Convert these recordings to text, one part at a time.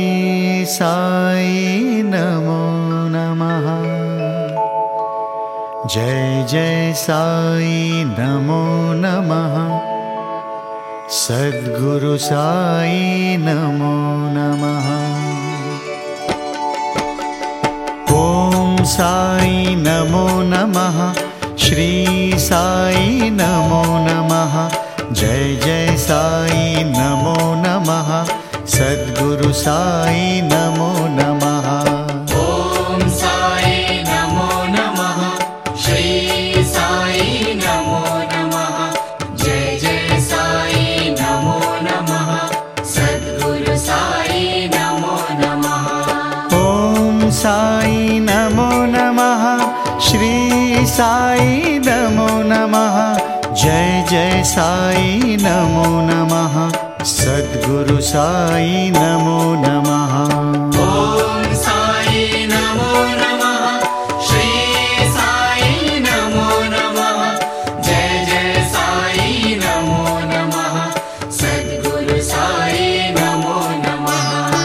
साई नमो नमः। जय जय साई नमो नमः। सद्गुरु साई नमो नमः। ओम साई नमो नमः। श्री साई नमो नमः। जय जय साई नमो नमः। सद्गुरु साई नमो नमः। ओम साई नमो नमः। श्री साई नमो नमः। जय जय साई नमो नमः। सद्गुरु साई नमो नमः। ओम साई नमो नमः। श्री साई नमो नमः। जय जय साई नमो नमः। सद्गुरु साई नमो नमः। ओम साई नमो नमः। श्री साई नमो नमः। जय जय साई नमो नमः। सद्गुरु साई नमो नमः।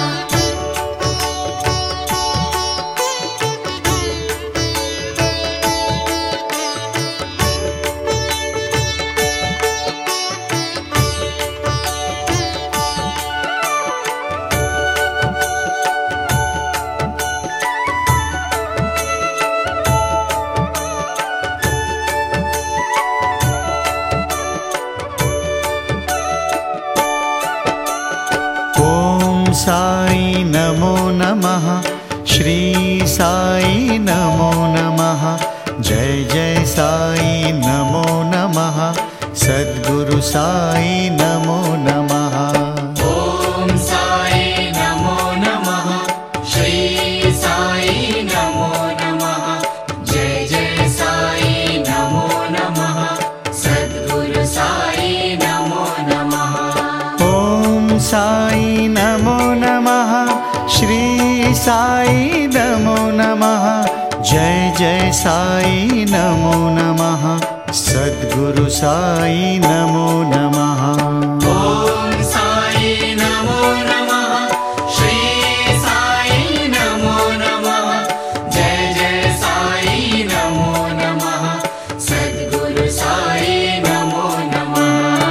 साई नमो नमः। श्री साई नमो नमः। जय जय साई नमो नमः। सद्गुरु साई नमो नमः। ओम साई नमो नमः। श्री साई नमो नमः। जय जय साई नमो नमः। सद्गुरु साई नमो नमः। ओम साई नमो नमः। श्री साई नमो नमः। जय जय साई नमो नमः। सद्गुरु साई नमो नमः। ओम साई नमो नमः। श्री साई नमो नमः। जय जय साई नमो नमः। सद्गुरु साई नमो नमः।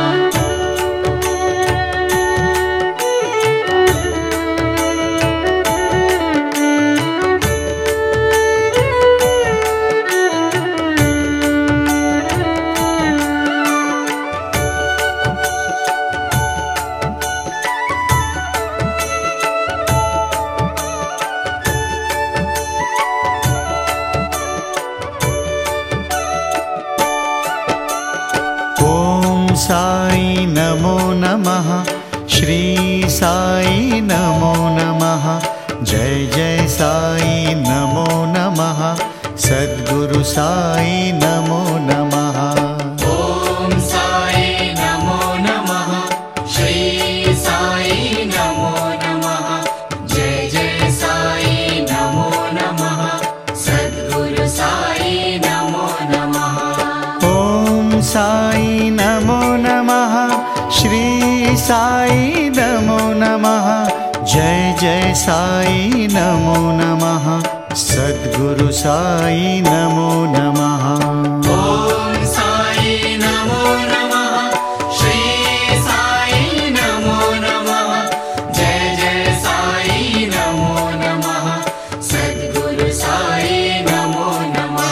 साई नमो नमः। श्री साई नमो नमः। जय जय साई नमो नमः। सद्गुरु साई नमो नमः। ओम साई नमो नमः। श्री साई नमो नमः। जय जय साई नमो नमः। सद्गुरु साई नमो नमः। ओम साई नमो नमः। श्री साई नमो नमः। जय जय साई नमो नमः। सद्गुरु साई नमो नमः। ओम साई नमो नमः। श्री साई नमो नमः। जय जय साई नमो नमः। सद्गुरु साई नमो नमः।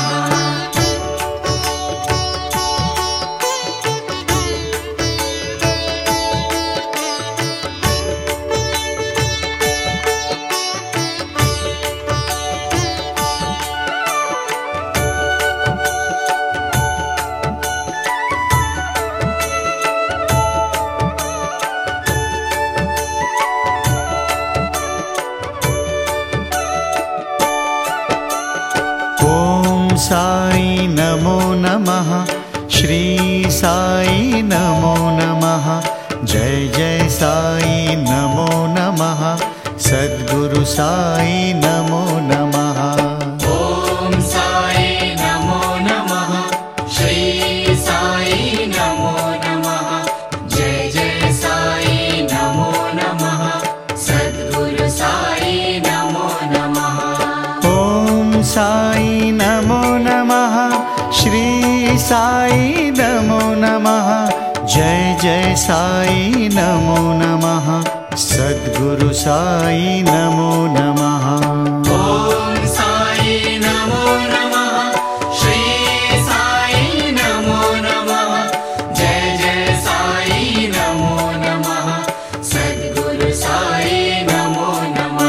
साई नमो नमः। श्री साई नमो नमः। जय जय साई नमो नमः। सद्गुरु साई नमो नमः। ओम साई नमो नमः। श्री साई नमो नमः। जय जय साई नमो नमः। सद्गुरु साई साई नमो नमः, श्री साई नमो नमः, जय जय साई नमो नमः, सद्गुरु साई नमो नमः। ॐ साई नमो नमः, श्री साई नमो नमः, जय जय साई नमो नमः, सद्गुरु साई नमो नमः।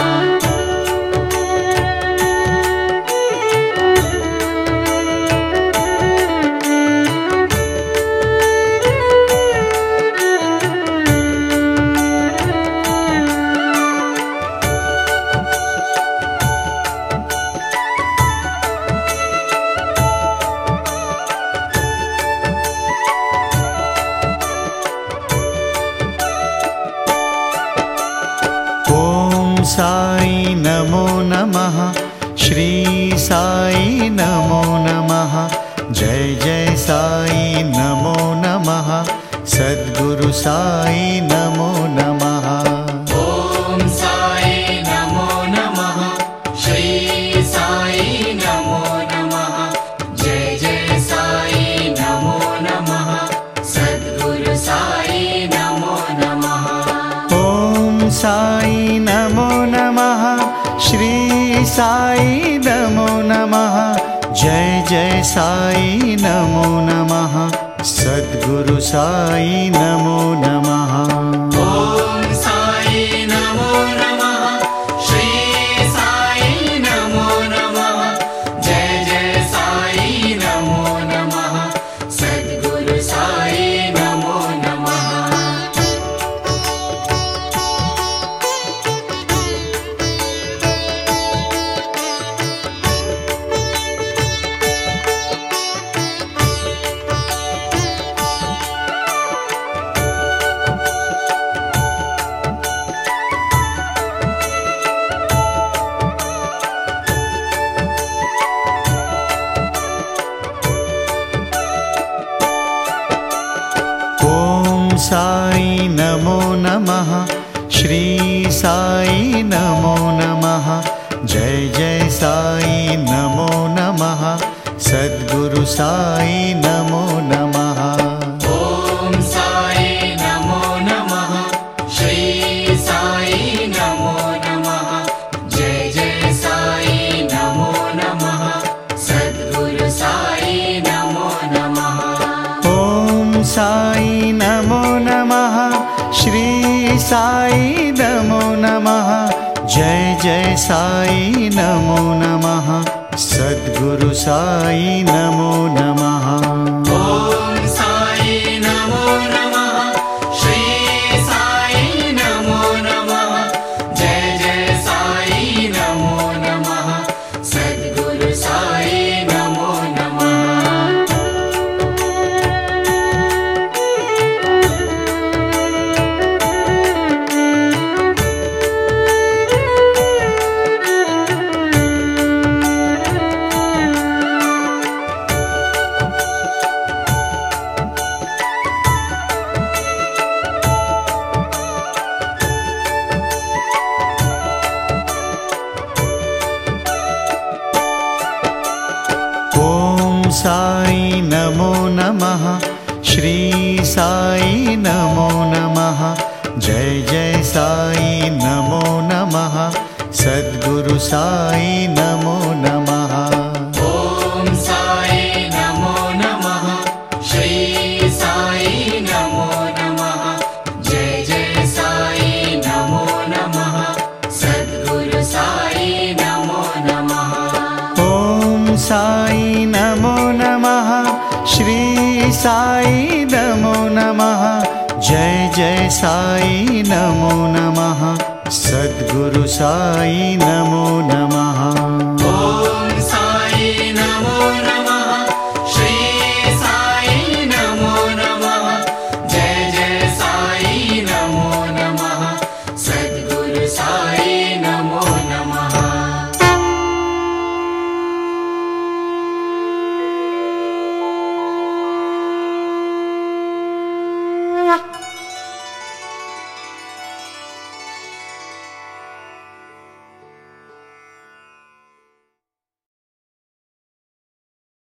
साई नमो नमः, श्री साई नमो नमः, जय जय साई नमो नमः, सद्गुरु साई नमो नमः। ॐ साई नमो नमः, श्री साई नमो नमः, जय जय साई नमो नमः, सद्गुरु साई नमो नमः। ॐ साई नमो नमः, श्री साई नमो नमः, जय जय साई नमो नमः, सद्गुरु साई नमो नमः। ॐ साई नमो नमः, श्री साई नमो नमः, जय जय साई नमो नमः, सद्गुरु साई नमो नमः। साई नमो नमः, श्री साई नमो नमः, जय जय साई नमो नमः, सद्गुरु साई नमो नमः। ॐ साई नमो नमः, श्री साई नमो नमः, जय जय साई नमो नमः, सद्गुरु साई नमो नमः। ॐ साई नमो नमः, श्री साई नमो नमः, जय जय साई नमो नमः, सद्गुरु साई नमो नमः। ॐ साई नमो नमः, श्री साई नमो नमः, जय जय साई नमो नमः, सद्गुरु साई नमो नमः। साई नमो नमः, श्री साई नमो नमः, जय जय साई नमो नमः, सद्गुरु साई नमो नमः। ॐ साई नमो नमः, श्री साई नमो नमः, जय जय साई नमो नमः, सद्गुरु साई नमो नमः। ॐ साई नमो नमः, श्री साई नमो नमः, जय जय साई नमो नमः, सद्गुरु साई नमो नमः।